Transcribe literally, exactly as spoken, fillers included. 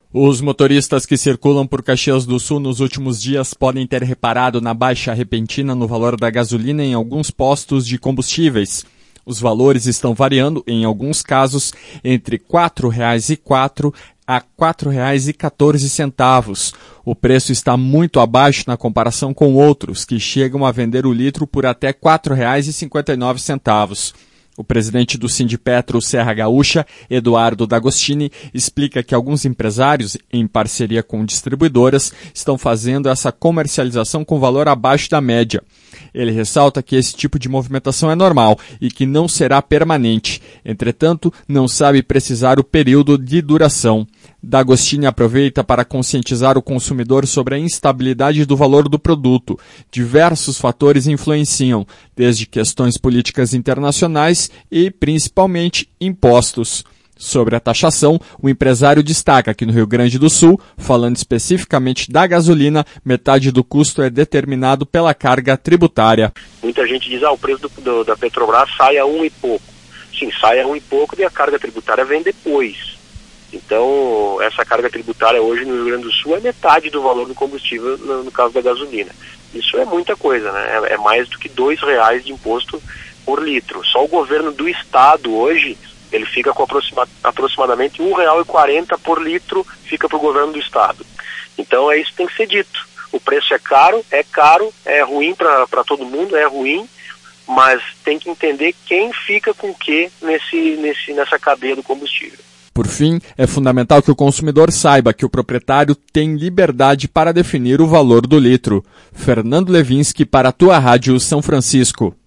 Os motoristas que circulam por Caxias do Sul nos últimos dias podem ter reparado na baixa repentina no valor da gasolina em alguns postos de combustíveis. Os valores estão variando, em alguns casos, entre quatro reais e quatro centavos a quatro reais e quatorze centavos. O preço está muito abaixo na comparação com outros, que chegam a vender o litro por até quatro reais e cinquenta e nove centavos. O presidente do Sindipetro Serra Gaúcha, Eduardo D'Agostini, explica que alguns empresários, em parceria com distribuidoras, estão fazendo essa comercialização com valor abaixo da média. Ele ressalta que esse tipo de movimentação é normal e que não será permanente. Entretanto, não sabe precisar o período de duração. D'Agostini aproveita para conscientizar o consumidor sobre a instabilidade do valor do produto. Diversos fatores influenciam, desde questões políticas internacionais e, principalmente, impostos. Sobre a taxação, o empresário destaca que no Rio Grande do Sul, falando especificamente da gasolina, metade do custo é determinado pela carga tributária. Muita gente diz, ah, o preço do, do, da Petrobras sai a um e pouco. Sim, sai a um e pouco e a carga tributária vem depois. Então, essa carga tributária hoje no Rio Grande do Sul é metade do valor do combustível no, no caso da gasolina. Isso é muita coisa, né? É, é mais do que dois reais de imposto por litro. Só o governo do estado hoje, ele fica com aproxima, aproximadamente um real e quarenta centavos por litro, fica para o governo do estado. Então, é isso que tem que ser dito. O preço é caro, é caro, é ruim para todo mundo, é ruim, mas tem que entender quem fica com o que nesse, nesse, nessa cadeia do combustível. Por fim, é fundamental que o consumidor saiba que o proprietário tem liberdade para definir o valor do litro. Fernando Levinsky para a Tua Rádio São Francisco.